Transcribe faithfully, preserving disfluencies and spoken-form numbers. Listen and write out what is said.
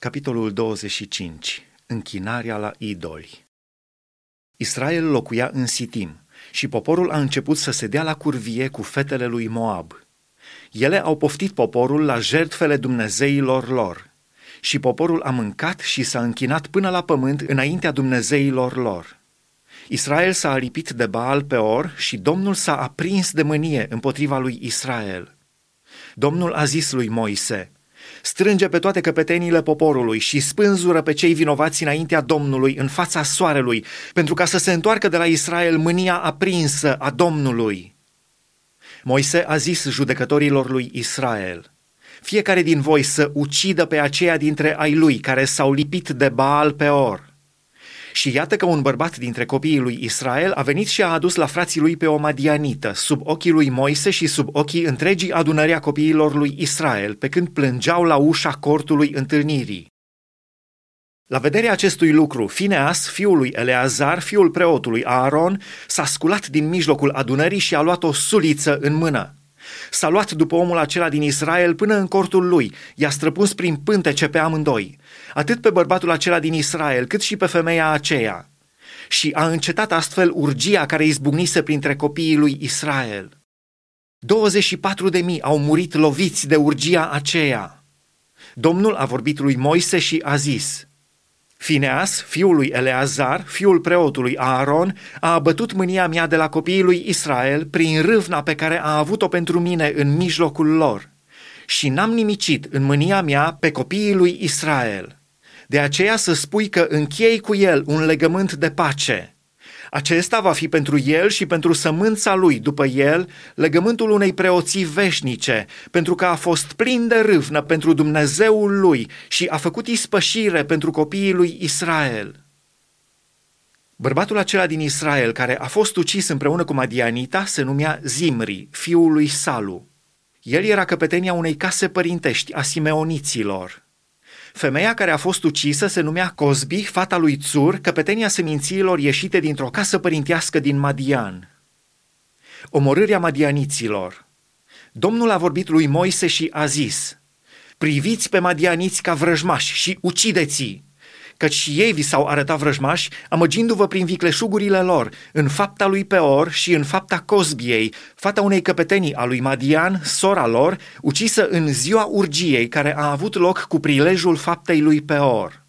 Capitolul douăzeci și cinci. Închinarea la idoli. Israel locuia în Sitim și poporul a început să se dea la curvie cu fetele lui Moab. Ele au poftit poporul la jertfele dumnezeilor lor și poporul a mâncat și s-a închinat până la pământ înaintea dumnezeilor lor. Israel s-a aripit de Baal Peor și Domnul s-a aprins de mânie împotriva lui Israel. Domnul a zis lui Moise: strânge pe toate căpetenile poporului și spânzură pe cei vinovați înaintea Domnului în fața soarelui, pentru ca să se întoarcă de la Israel mânia aprinsă a Domnului. Moise a zis judecătorilor lui Israel: fiecare din voi să ucidă pe aceia dintre ai lui care s-au lipit de Baal Peor. Și iată că un bărbat dintre copiii lui Israel a venit și a adus la frații lui pe o madianită, sub ochii lui Moise și sub ochii întregii adunări a copiilor lui Israel, pe când plângeau la ușa cortului întâlnirii. La vederea acestui lucru, Fineas, fiul lui Eleazar, fiul preotului Aaron, s-a sculat din mijlocul adunării și a luat o suliță în mână. S-a luat după omul acela din Israel până în cortul lui, i-a străpuns prin pântece pe amândoi, atât pe bărbatul acela din Israel, cât și pe femeia aceea. Și a încetat astfel urgia care izbucnise printre copiii lui Israel. douăzeci și patru de mii au murit loviți de urgia aceea. Domnul a vorbit lui Moise și a zis: Fineas, fiul lui Eleazar, fiul preotului Aaron, a abătut mânia mea de la copiii lui Israel prin râvna pe care a avut-o pentru mine în mijlocul lor și n-am nimicit în mânia mea pe copiii lui Israel. De aceea să spui că închei cu el un legământ de pace. Acesta va fi pentru el și pentru sămânța lui după el legământul unei preoții veșnice, pentru că a fost plin de râvnă pentru Dumnezeul lui și a făcut ispășire pentru copiii lui Israel. Bărbatul acela din Israel care a fost ucis împreună cu Madianita se numea Zimri, fiul lui Salu. El era căpetenia unei case părintești a simeoniților. Femeia care a fost ucisă se numea Cozbi, fata lui Țur, căpetenia semințiilor ieșite dintr-o casă părintească din Madian. Omorârea madianiților. Domnul a vorbit lui Moise și a zis: priviți pe madianiți ca vrăjmași și ucideți-i, căci și ei vi s-au arătat vrăjmași, amăgindu-vă prin vicleșugurile lor, în fapta lui Peor și în fapta Cozbiei, fata unei căpetenii a lui Madian, sora lor, ucisă în ziua urgiei care a avut loc cu prilejul faptei lui Peor.